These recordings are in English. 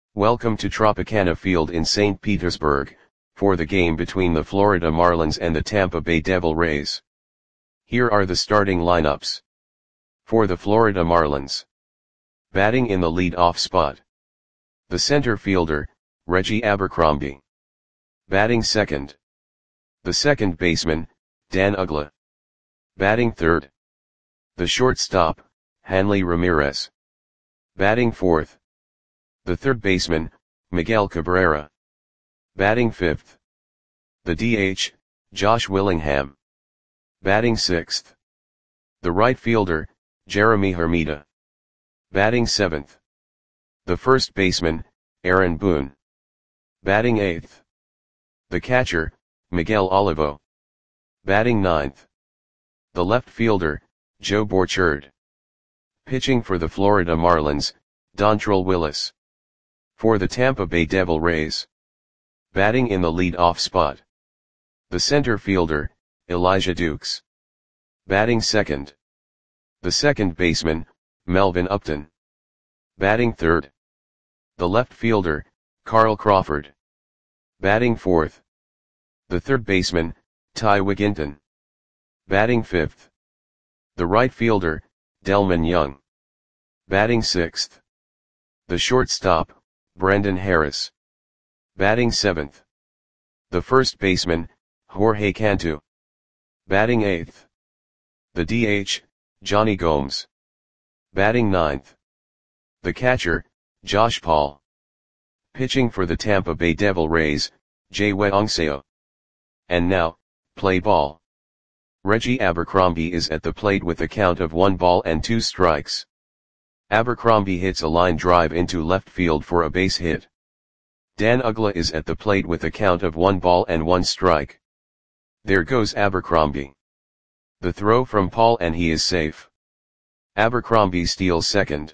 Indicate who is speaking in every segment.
Speaker 1: Welcome to Tropicana Field in St. Petersburg, for the game between the Florida Marlins and the Tampa Bay Devil Rays. Here are the starting lineups. For the Florida Marlins. Batting in the lead-off spot. The center fielder, Reggie Abercrombie. Batting second. The second baseman, Dan Uggla. Batting third. The shortstop, Hanley Ramirez. Batting fourth. The third baseman, Miguel Cabrera. Batting fifth. The DH, Josh Willingham. Batting sixth. The right fielder, Jeremy Hermida. Batting seventh. The first baseman, Aaron Boone. Batting eighth. The catcher, Miguel Olivo. Batting ninth. The left fielder, Joe Borchard. Pitching for the Florida Marlins, Dontrelle Willis. For the Tampa Bay Devil Rays. Batting in the lead-off spot. The center fielder, Elijah Dukes. Batting second. The second baseman, Melvin Upton. Batting third. The left fielder, Carl Crawford. Batting fourth. The third baseman, Ty Wigginton. Batting fifth. The right fielder, Delmon Young. Batting sixth. The shortstop, Brendan Harris. Batting seventh. The first baseman, Jorge Cantu. Batting eighth. The DH, Johnny Gomes. Batting ninth. The catcher, Josh Paul. Pitching for the Tampa Bay Devil Rays, Jahweh Ongseo. And now, play ball. Reggie Abercrombie is at the plate with a count of 1-2 strikes. Abercrombie hits a line drive into left field for a base hit. Dan Uggla is at the plate with a count of 1-1 strike. There goes Abercrombie. The throw from Paul and he is safe. Abercrombie steals second.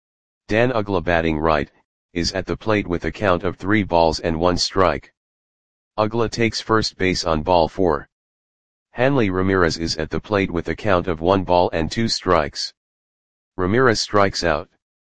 Speaker 1: Dan Uggla batting right, is at the plate with a count of 3-1 strike. Uggla takes first base on ball 4. Hanley Ramirez is at the plate with a count of 1-2 strikes. Ramirez strikes out.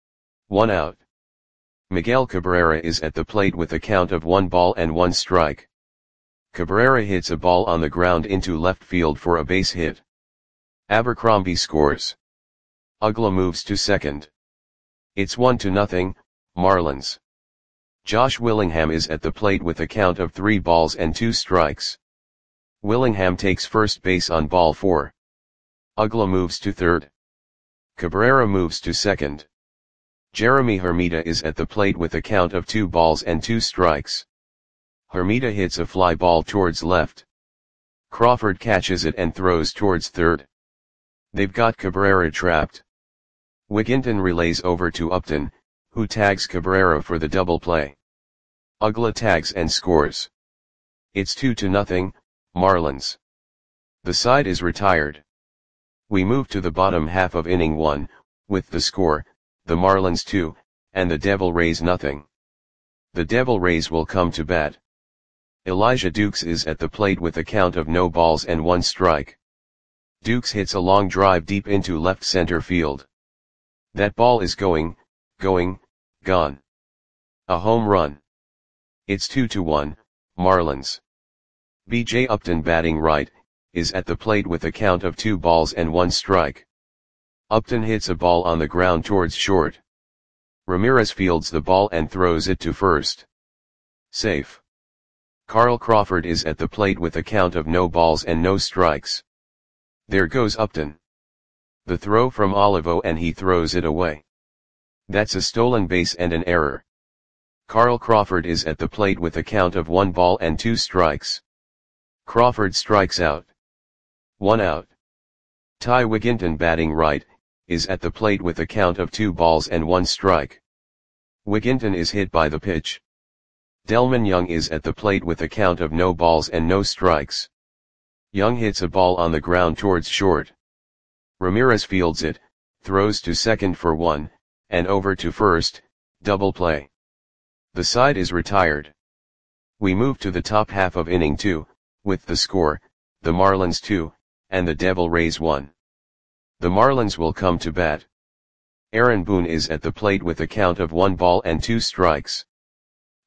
Speaker 1: 1 out. Miguel Cabrera is at the plate with a count of 1-1 strike. Cabrera hits a ball on the ground into left field for a base hit. Abercrombie scores. Uggla moves to second. It's 1-0, Marlins. Josh Willingham is at the plate with a count of 3-2 strikes. Willingham takes first base on ball 4. Uggla moves to third. Cabrera moves to second. Jeremy Hermida is at the plate with a count of 2-2 strikes. Hermida hits a fly ball towards left. Crawford catches it and throws towards third. They've got Cabrera trapped. Wigginton relays over to Upton, who tags Cabrera for the double play. Uggla tags and scores. It's 2-0, Marlins. The side is retired. We move to the bottom half of inning 1, with the score, the Marlins 2, and the Devil Rays 0. The Devil Rays will come to bat. Elijah Dukes is at the plate with a count of 0-1 strike. Dukes hits a long drive deep into left center field. That ball is gone. A home run. It's 2-1, Marlins. B.J. Upton batting right, is at the plate with a count of 2-1 strike. Upton hits a ball on the ground towards short. Ramirez fields the ball and throws it to first. Safe. Carl Crawford is at the plate with a count of 0 strikes. There goes Upton. The throw from Olivo and he throws it away. That's a stolen base and an error. Carl Crawford is at the plate with a count of 1-2 strikes. Crawford strikes out. 1 out. Ty Wigginton batting right, is at the plate with a count of 2-1 strike. Wigginton is hit by the pitch. Delmon Young is at the plate with a count of 0 strikes. Young hits a ball on the ground towards short. Ramirez fields it, throws to second for 1, and over to first, double play. The side is retired. We move to the top half of inning 2, with the score, the Marlins 2, and the Devil Rays 1. The Marlins will come to bat. Aaron Boone is at the plate with a count of 1-2 strikes.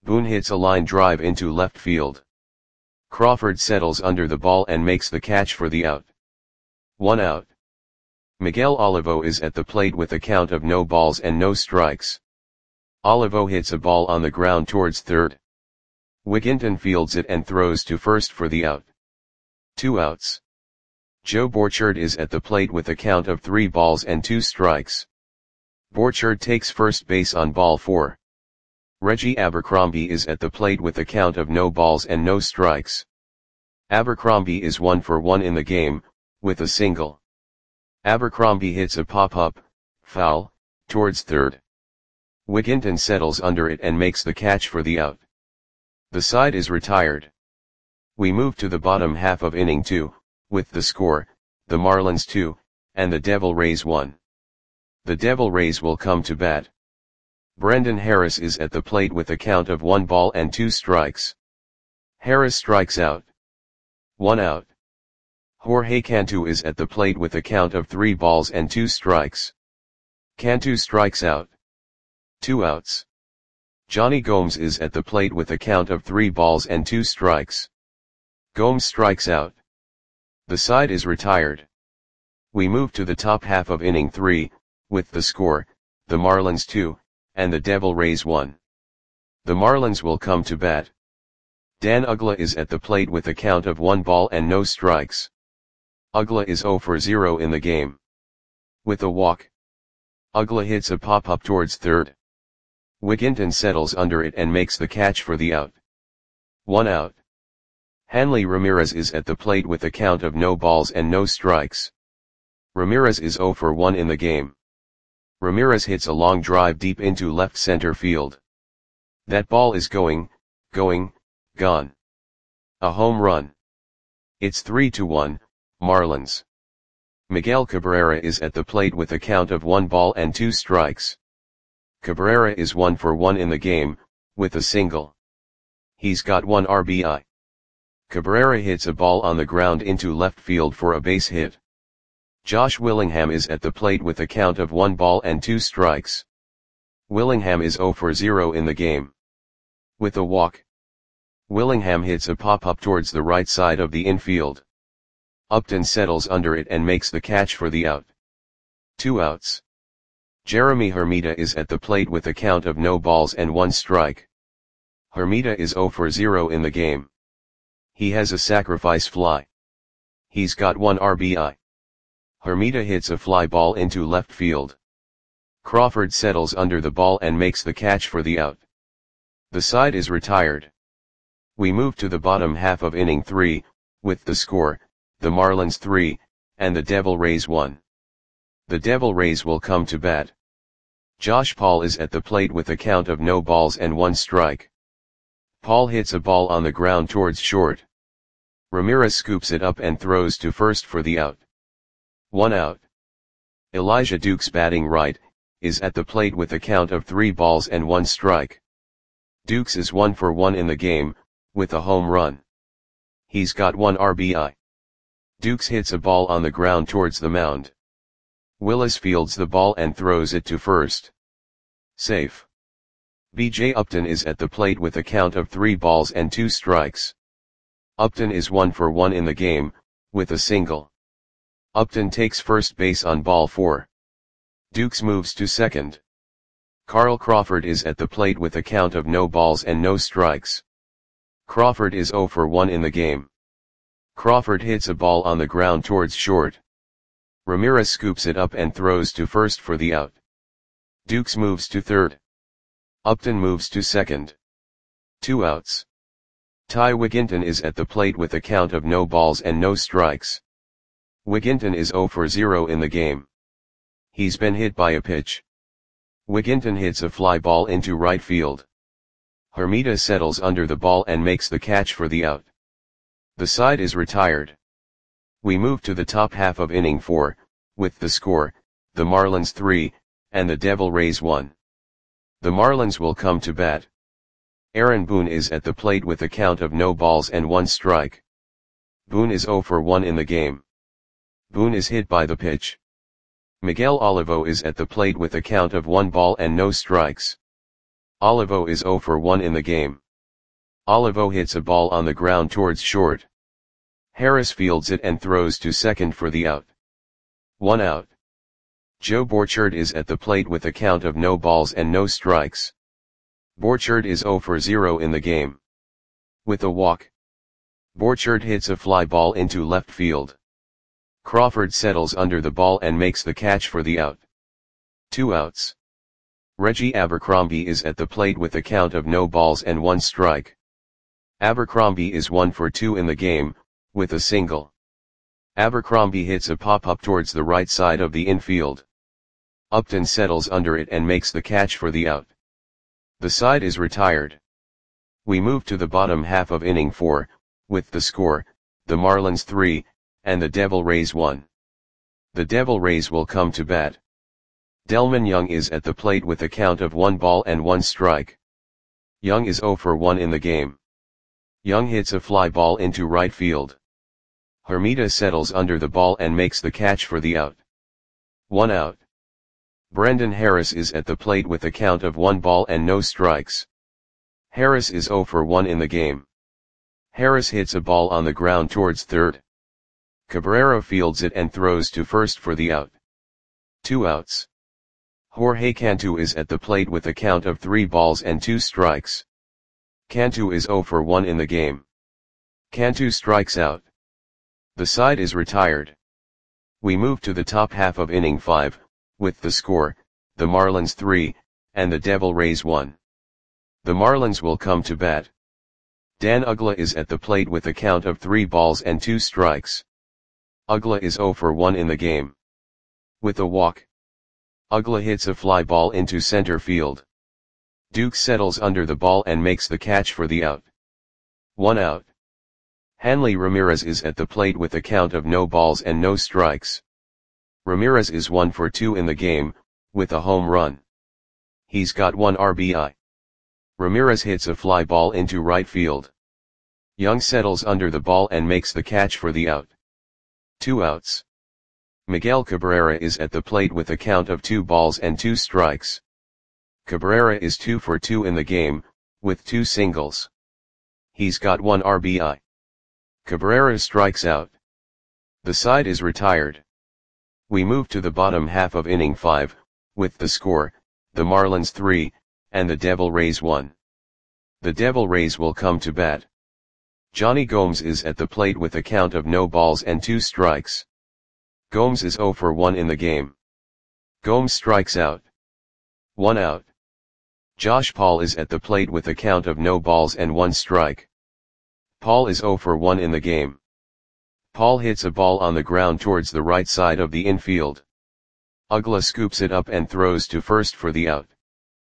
Speaker 1: Boone hits a line drive into left field. Crawford settles under the ball and makes the catch for the out. 1 out. Miguel Olivo is at the plate with a count of no balls and no strikes. Olivo hits a ball on the ground towards third. Wigginton fields it and throws to first for the out. 2 outs. Joe Borchard is at the plate with a count of 3 balls and 2 strikes. Borchard takes first base on ball 4. Reggie Abercrombie is at the plate with a count of no balls and no strikes. Abercrombie is 1 for 1 in the game, with a single. Abercrombie hits a pop-up, foul, towards third. Wigginton settles under it and makes the catch for the out. The side is retired. We move to the bottom half of inning 2, with the score, the Marlins 2, and the Devil Rays 1. The Devil Rays will come to bat. Brendan Harris is at the plate with a count of 1 ball and 2 strikes. Harris strikes out. 1 out. Jorge Cantu is at the plate with a count of 3 balls and 2 strikes. Cantu strikes out. 2 outs. Johnny Gomes is at the plate with a count of 3 balls and 2 strikes. Gomes strikes out. The side is retired. We move to the top half of inning 3, with the score, the Marlins 2, and the Devil Rays 1. The Marlins will come to bat. Dan Uggla is at the plate with a count of 1 ball and no strikes. Uggla is 0 for 0 in the game. With a walk. Uggla hits a pop-up towards third. Wigginton settles under it and makes the catch for the out. 1 out. Hanley Ramirez is at the plate with a count of no balls and no strikes. Ramirez is 0 for 1 in the game. Ramirez hits a long drive deep into left center field. That ball is gone. A home run. It's 3-1, Marlins. Miguel Cabrera is at the plate with a count of 1 ball and 2 strikes. Cabrera is 1 for 1 in the game, with a single. He's got 1 RBI. Cabrera hits a ball on the ground into left field for a base hit. Josh Willingham is at the plate with a count of 1 ball and 2 strikes. Willingham is 0 for 0 in the game. With a walk. Willingham hits a pop-up towards the right side of the infield. Upton settles under it and makes the catch for the out. 2 outs. Jeremy Hermida is at the plate with a count of no balls and 1 strike. Hermida is 0 for 0 in the game. He has a sacrifice fly. He's got 1 RBI. Hermida hits a fly ball into left field. Crawford settles under the ball and makes the catch for the out. The side is retired. We move to the bottom half of inning 3, with the score, the Marlins 3, and the Devil Rays 1. The Devil Rays will come to bat. Josh Paul is at the plate with a count of no balls and 1 strike. Paul hits a ball on the ground towards short. Ramirez scoops it up and throws to first for the out. 1 out. Elijah Dukes, batting right, is at the plate with a count of 3 balls and 1 strike. Dukes is 1 for 1 in the game, with a home run. He's got 1 RBI. Dukes hits a ball on the ground towards the mound. Willis fields the ball and throws it to first. Safe. B.J. Upton is at the plate with a count of 3 balls and 2 strikes. Upton is 1 for 1 in the game, with a single. Upton takes first base on ball 4. Dukes moves to second. Carl Crawford is at the plate with a count of no balls and no strikes. Crawford is 0 for 1 in the game. Crawford hits a ball on the ground towards short. Ramirez scoops it up and throws to first for the out. Dukes moves to third. Upton moves to second. 2 outs. Ty Wigginton is at the plate with a count of no balls and no strikes. Wigginton is 0 for 0 in the game. He's been hit by a pitch. Wigginton hits a fly ball into right field. Hermida settles under the ball and makes the catch for the out. The side is retired. We move to the top half of inning 4, with the score, the Marlins 3, and the Devil Rays 1. The Marlins will come to bat. Aaron Boone is at the plate with a count of no balls and 1 strike. Boone is 0 for 1 in the game. Boone is hit by the pitch. Miguel Olivo is at the plate with a count of 1 ball and no strikes. Olivo is 0 for 1 in the game. Olivo hits a ball on the ground towards short. Harris fields it and throws to second for the out. 1 out. Joe Borchard is at the plate with a count of no balls and no strikes. Borchard is 0 for 0 in the game. With a walk, Borchard hits a fly ball into left field. Crawford settles under the ball and makes the catch for the out. 2 outs. Reggie Abercrombie is at the plate with a count of no balls and 1 strike. Abercrombie is 1 for 2 in the game, with a single. Abercrombie hits a pop-up towards the right side of the infield. Upton settles under it and makes the catch for the out. The side is retired. We move to the bottom half of inning 4, with the score, the Marlins 3, and the Devil Rays 1. The Devil Rays will come to bat. Delmon Young is at the plate with a count of 1 ball and 1 strike. Young is 0 for 1 in the game. Young hits a fly ball into right field. Hermida settles under the ball and makes the catch for the out. 1 out. Brendan Harris is at the plate with a count of 1 ball and no strikes. Harris is 0 for 1 in the game. Harris hits a ball on the ground towards third. Cabrera fields it and throws to first for the out. 2 outs. Jorge Cantu is at the plate with a count of 3 balls and 2 strikes. Cantu is 0 for 1 in the game. Cantu strikes out. The side is retired. We move to the top half of inning 5, with the score, the Marlins 3, and the Devil Rays 1. The Marlins will come to bat. Dan Uggla is at the plate with a count of 3 balls and 2 strikes. Uggla is 0 for 1 in the game. With a walk, Uggla hits a fly ball into center field. Duke settles under the ball and makes the catch for the out. 1 out. Hanley Ramirez is at the plate with a count of no balls and no strikes. Ramirez is 1 for 2 in the game, with a home run. He's got 1 RBI. Ramirez hits a fly ball into right field. Young settles under the ball and makes the catch for the out. 2 outs. Miguel Cabrera is at the plate with a count of 2 balls and 2 strikes. Cabrera is 2 for 2 in the game, with 2 singles. He's got 1 RBI. Cabrera strikes out. The side is retired. We move to the bottom half of inning 5, with the score, the Marlins 3, and the Devil Rays 1. The Devil Rays will come to bat. Johnny Gomes is at the plate with a count of no balls and 2 strikes. Gomes is 0 for 1 in the game. Gomes strikes out. 1 out. Josh Paul is at the plate with a count of no balls and 1 strike. Paul is 0 for 1 in the game. Paul hits a ball on the ground towards the right side of the infield. Uggla scoops it up and throws to first for the out.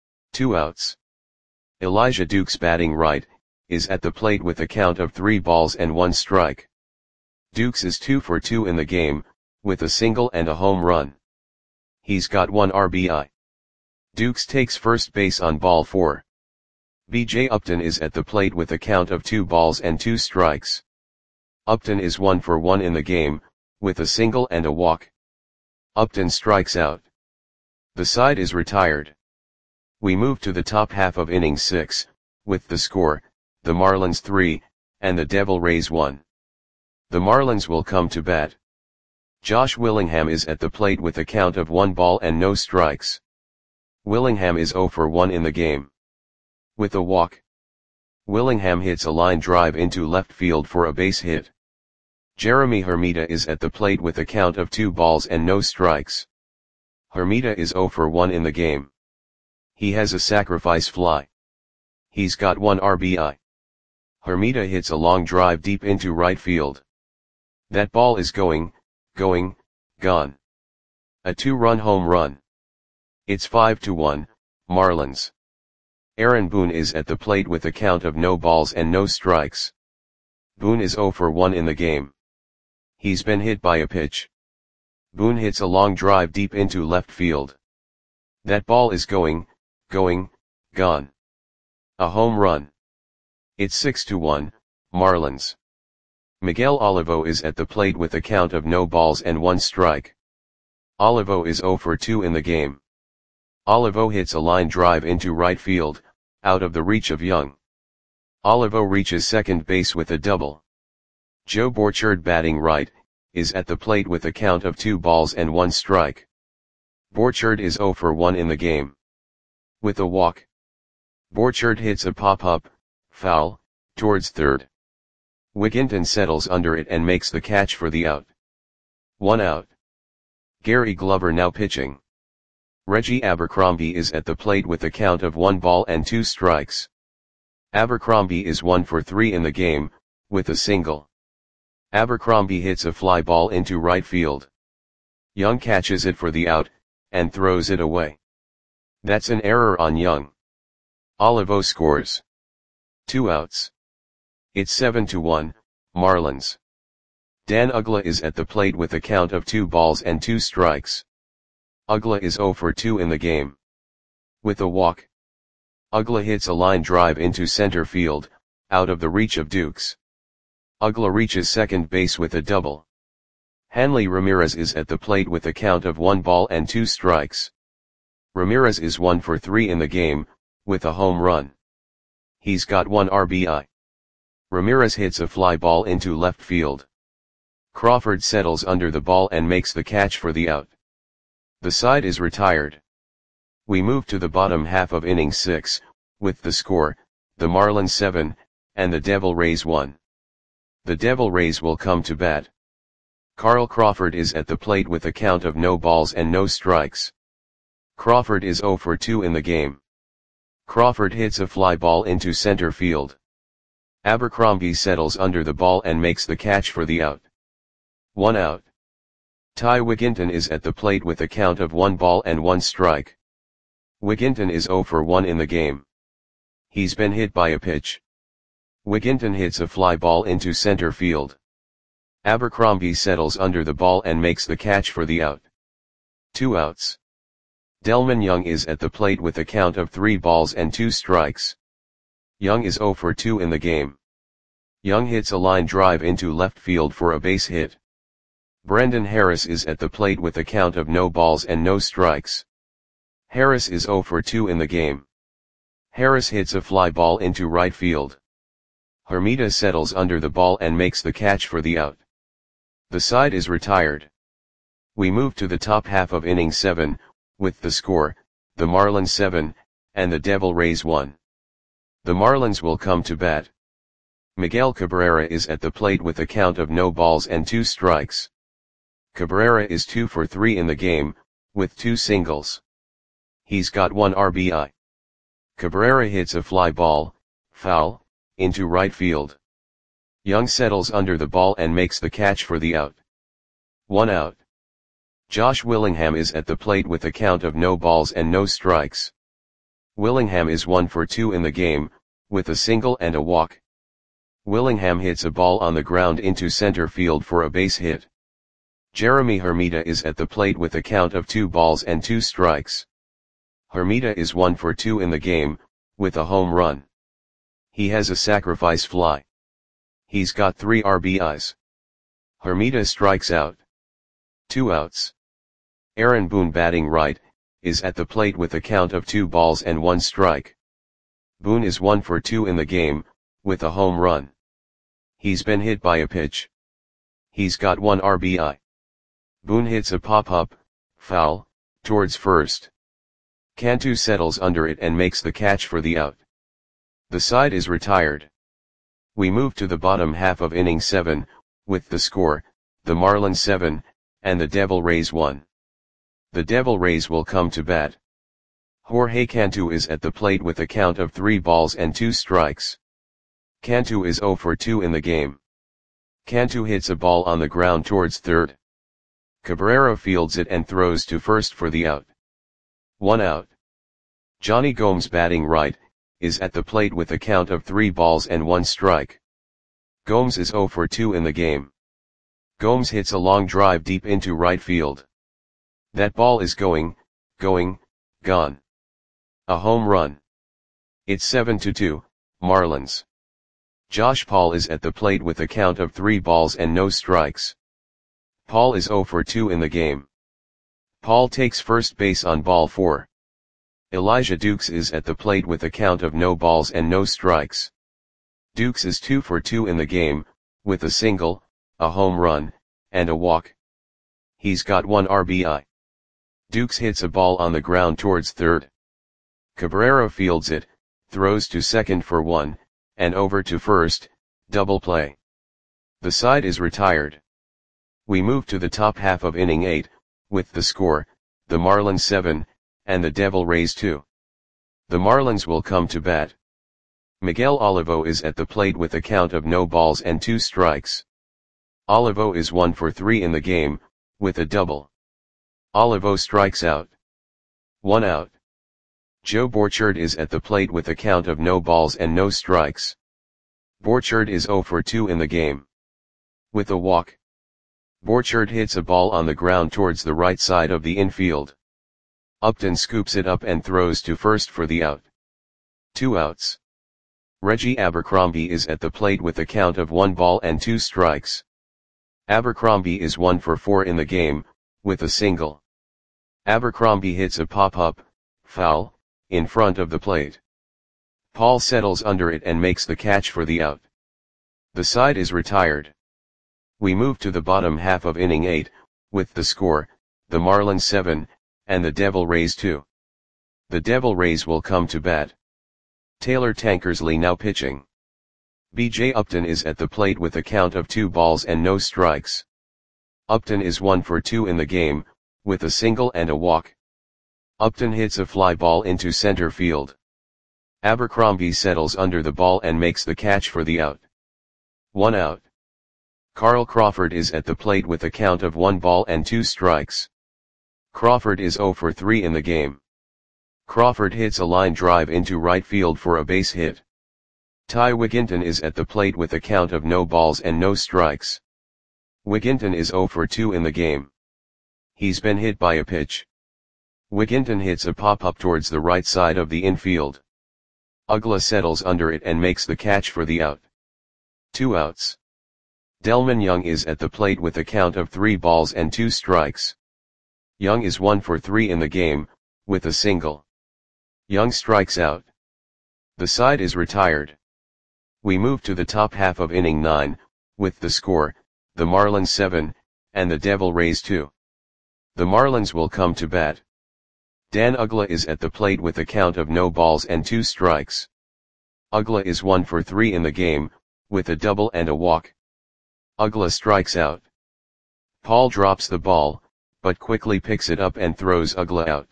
Speaker 1: 2 outs. Elijah Dukes, batting right, is at the plate with a count of 3 balls and 1 strike. Dukes is 2 for 2 in the game, with a single and a home run. He's got 1 RBI. Dukes takes first base on ball 4. B.J. Upton is at the plate with a count of 2 balls and 2 strikes. Upton is 1 for 1 in the game, with a single and a walk. Upton strikes out. The side is retired. We move to the top half of inning 6, with the score, the Marlins 3, and the Devil Rays 1. The Marlins will come to bat. Josh Willingham is at the plate with a count of 1 ball and no strikes. Willingham is 0 for 1 in the game. With a walk, Willingham hits a line drive into left field for a base hit. Jeremy Hermida is at the plate with a count of 2 balls and no strikes. Hermida is 0 for 1 in the game. He has a sacrifice fly. He's got 1 RBI. Hermida hits a long drive deep into right field. That ball is going, gone. A 2-run home run. It's 5-1, Marlins. Aaron Boone is at the plate with a count of no balls and no strikes. Boone is 0 for 1 in the game. He's been hit by a pitch. Boone hits a long drive deep into left field. That ball is going, gone. A home run. It's 6-1, Marlins. Miguel Olivo is at the plate with a count of no balls and 1 strike. Olivo is 0 for 2 in the game. Olivo hits a line drive into right field, out of the reach of Young. Olivo reaches second base with a double. Joe Borchard, batting right, is at the plate with a count of 2 balls and 1 strike. Borchard is 0 for 1 in the game. With a walk, Borchard hits a pop-up, foul, towards third. Wigginton settles under it and makes the catch for the out. 1 out. Gary Glover now pitching. Reggie Abercrombie is at the plate with a count of 1 ball and 2 strikes. Abercrombie is 1 for 3 in the game, with a single. Abercrombie hits a fly ball into right field. Young catches it for the out, and throws it away. That's an error on Young. Olivo scores. 2 outs. It's 7-1, Marlins. Dan Uggla is at the plate with a count of 2 balls and 2 strikes. Uggla is 0 for 2 in the game. With a walk, Uggla hits a line drive into center field, out of the reach of Dukes. Uggla reaches second base with a double. Hanley Ramirez is at the plate with a count of 1 ball and 2 strikes. Ramirez is 1 for 3 in the game, with a home run. He's got 1 RBI. Ramirez hits a fly ball into left field. Crawford settles under the ball and makes the catch for the out. The side is retired. We move to the bottom half of inning 6, with the score, the Marlins 7, and the Devil Rays 1. The Devil Rays will come to bat. Carl Crawford is at the plate with a count of no balls and no strikes. Crawford is 0 for 2 in the game. Crawford hits a fly ball into center field. Abercrombie settles under the ball and makes the catch for the out. 1 out. Ty Wigginton is at the plate with a count of 1 ball and 1 strike. Wigginton is 0 for 1 in the game. He's been hit by a pitch. Wigginton hits a fly ball into center field. Abercrombie settles under the ball and makes the catch for the out. 2 outs. Delmon Young is at the plate with a count of 3 balls and 2 strikes. Young is 0 for 2 in the game. Young hits a line drive into left field for a base hit. Brendan Harris is at the plate with a count of no balls and no strikes. Harris is 0 for 2 in the game. Harris hits a fly ball into right field. Hermida settles under the ball and makes the catch for the out. The side is retired. We move to the top half of inning 7, with the score, the Marlins 7, and the Devil Rays 1. The Marlins will come to bat. Miguel Cabrera is at the plate with a count of no balls and 2 strikes. Cabrera is 2 for 3 in the game, with 2 singles. He's got 1 RBI. Cabrera hits a fly ball, foul, into right field. Young settles under the ball and makes the catch for the out. 1 out. Josh Willingham is at the plate with a count of no balls and no strikes. Willingham is 1 for 2 in the game, with a single and a walk. Willingham hits a ball on the ground into center field for a base hit. Jeremy Hermida is at the plate with a count of 2 balls and 2 strikes. Hermida is 1 for 2 in the game, with a home run. He has a sacrifice fly. He's got 3 RBIs. Hermida strikes out. 2 outs. Aaron Boone, batting right, is at the plate with a count of 2 balls and 1 strike. Boone is 1 for 2 in the game, with a home run. He's been hit by a pitch. He's got 1 RBI. Boone hits a pop-up, foul, towards first. Cantu settles under it and makes the catch for the out. The side is retired. We move to the bottom half of inning 7, with the score, the Marlins 7, and the Devil Rays 1. The Devil Rays will come to bat. Jorge Cantu is at the plate with a count of 3 balls and 2 strikes. Cantu is 0 for 2 in the game. Cantu hits a ball on the ground towards third. Cabrera fields it and throws to first for the out. 1 out. Johnny Gomes, batting right, is at the plate with a count of 3 balls and 1 strike. Gomes is 0 for 2 in the game. Gomes hits a long drive deep into right field. That ball is gone. A home run. It's 7-2, Marlins. Josh Paul is at the plate with a count of 3 balls and no strikes. Paul is 0 for 2 in the game. Paul takes first base on ball 4. Elijah Dukes is at the plate with a count of no balls and no strikes. Dukes is 2 for 2 in the game, with a single, a home run, and a walk. He's got 1 RBI. Dukes hits a ball on the ground towards third. Cabrera fields it, throws to second for 1, and over to first, double play. The side is retired. We move to the top half of inning 8, with the score, the Marlins 7, and the Devil Rays 2. The Marlins will come to bat. Miguel Olivo is at the plate with a count of no balls and 2 strikes. Olivo is 1 for 3 in the game, with a double. Olivo strikes out. 1 out. Joe Borchard is at the plate with a count of no balls and no strikes. Borchard is 0 for 2 in the game. With a walk. Borchard hits a ball on the ground towards the right side of the infield. Upton scoops it up and throws to first for the out. 2 outs. Reggie Abercrombie is at the plate with a count of 1 ball and 2 strikes. Abercrombie is 1 for 4 in the game, with a single. Abercrombie hits a pop-up, foul, in front of the plate. Paul settles under it and makes the catch for the out. The side is retired. We move to the bottom half of inning 8, with the score, the Marlins 7, and the Devil Rays 2. The Devil Rays will come to bat. Taylor Tankersley now pitching. B.J. Upton is at the plate with a count of 2 balls and no strikes. Upton is 1 for 2 in the game, with a single and a walk. Upton hits a fly ball into center field. Abercrombie settles under the ball and makes the catch for the out. 1 out. Carl Crawford is at the plate with a count of 1 ball and 2 strikes. Crawford is 0 for 3 in the game. Crawford hits a line drive into right field for a base hit. Ty Wigginton is at the plate with a count of no balls and no strikes. Wigginton is 0 for 2 in the game. He's been hit by a pitch. Wigginton hits a pop-up towards the right side of the infield. Uggla settles under it and makes the catch for the out. 2 outs. Delman Young is at the plate with a count of 3 balls and 2 strikes. Young is 1 for 3 in the game, with a single. Young strikes out. The side is retired. We move to the top half of inning 9, with the score, the Marlins 7, and the Devil Rays 2. The Marlins will come to bat. Dan Uggla is at the plate with a count of no balls and 2 strikes. Uggla is 1 for 3 in the game, with a double and a walk. Uggla strikes out. Paul drops the ball, but quickly picks it up and throws Uggla out.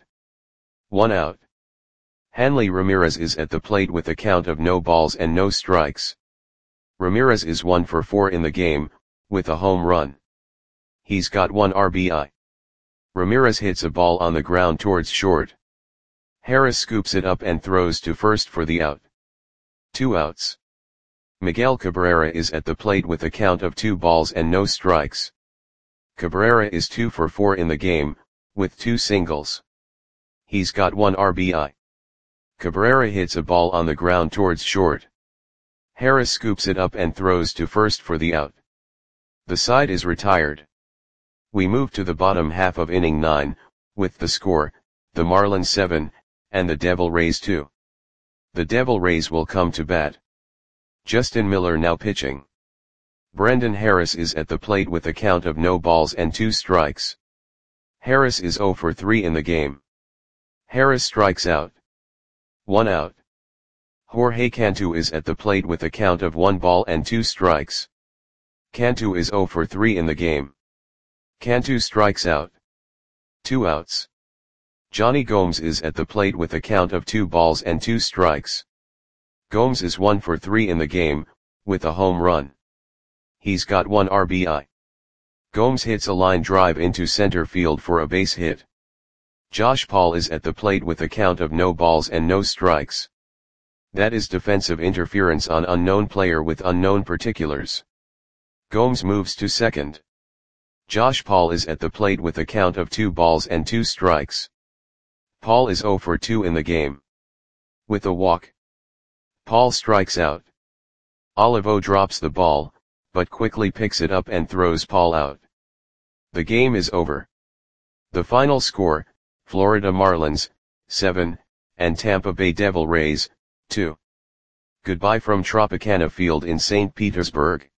Speaker 1: 1 out. Hanley Ramirez is at the plate with a count of no balls and no strikes. Ramirez is 1 for 4 in the game, with a home run. He's got 1 RBI. Ramirez hits a ball on the ground towards short. Harris scoops it up and throws to first for the out. 2 outs. Miguel Cabrera is at the plate with a count of 2 balls and no strikes. Cabrera is 2 for 4 in the game, with 2 singles. He's got 1 RBI. Cabrera hits a ball on the ground towards short. Harris scoops it up and throws to first for the out. The side is retired. We move to the bottom half of inning 9, with the score, the Marlins 7, and the Devil Rays 2. The Devil Rays will come to bat. Justin Miller now pitching. Brendan Harris is at the plate with a count of no balls and 2 strikes. Harris is 0 for 3 in the game. Harris strikes out. 1 out. Jorge Cantu is at the plate with a count of 1 ball and 2 strikes. Cantu is 0 for 3 in the game. Cantu strikes out. 2 outs. Johnny Gomes is at the plate with a count of 2 balls and 2 strikes. Gomes is 1 for 3 in the game, with a home run. He's got 1 RBI. Gomes hits a line drive into center field for a base hit. Josh Paul is at the plate with a count of no balls and no strikes. That is defensive interference on unknown player with unknown particulars. Gomes moves to second. Josh Paul is at the plate with a count of 2 balls and 2 strikes. Paul is 0 for 2 in the game. With a walk. Paul strikes out. Olivo drops the ball, but quickly picks it up and throws Paul out. The game is over. The final score, Florida Marlins, 7, and Tampa Bay Devil Rays, 2. Goodbye from Tropicana Field in St. Petersburg.